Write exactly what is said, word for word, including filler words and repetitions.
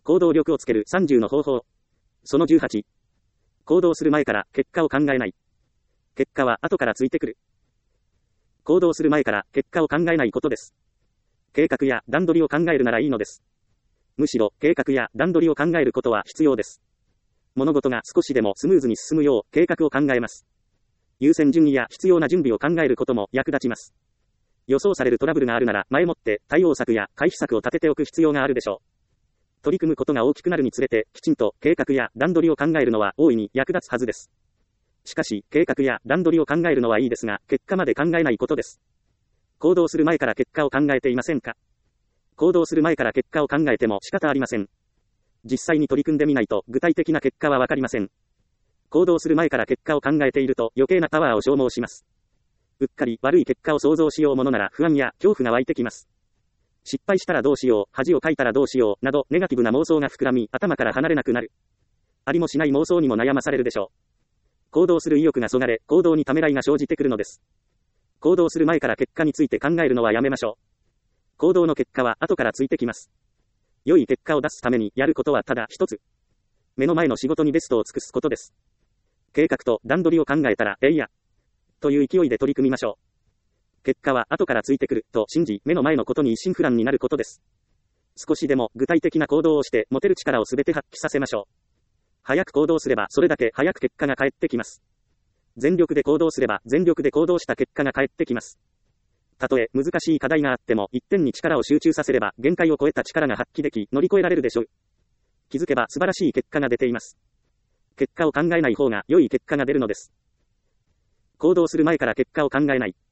行動力をつけるさんじゅうの方法。そのじゅうはち。行動する前から結果を考えない。結果は後からついてくる。行動する前から結果を考えないことです。計画や段取りを考えるならいいのです。むしろ計画や段取りを考えることは必要です。物事が少しでもスムーズに進むよう計画を考えます。優先順位や必要な準備を考えることも役立ちます。予想されるトラブルがあるなら前もって対応策や回避策を立てておく必要があるでしょう。取り組むことが大きくなるにつれてきちんと計画や段取りを考えるのは大いに役立つはずです。しかし計画や段取りを考えるのはいいですが結果まで考えないことです。行動する前から結果を考えていませんか？行動する前から結果を考えても仕方ありません。実際に取り組んでみないと具体的な結果はわかりません。行動する前から結果を考えていると余計なパワーを消耗します。うっかり悪い結果を想像しようものなら不安や恐怖が湧いてきます。失敗したらどうしよう、恥をかいたらどうしよう、などネガティブな妄想が膨らみ頭から離れなくなる。ありもしない妄想にも悩まされるでしょう。行動する意欲がそがれ、行動にためらいが生じてくるのです。行動する前から結果について考えるのはやめましょう。行動の結果は後からついてきます。良い結果を出すためにやることはただ一つ。目の前の仕事にベストを尽くすことです。計画と段取りを考えたら、えいや、という勢いで取り組みましょう。結果は後からついてくると信じ、目の前のことに一心不乱になることです。少しでも具体的な行動をして持てる力をすべて発揮させましょう。早く行動すればそれだけ早く結果が返ってきます。全力で行動すれば全力で行動した結果が返ってきます。たとえ難しい課題があっても一点に力を集中させれば限界を超えた力が発揮でき乗り越えられるでしょう。気づけば素晴らしい結果が出ています。結果を考えない方が良い結果が出るのです。行動する前から結果を考えない。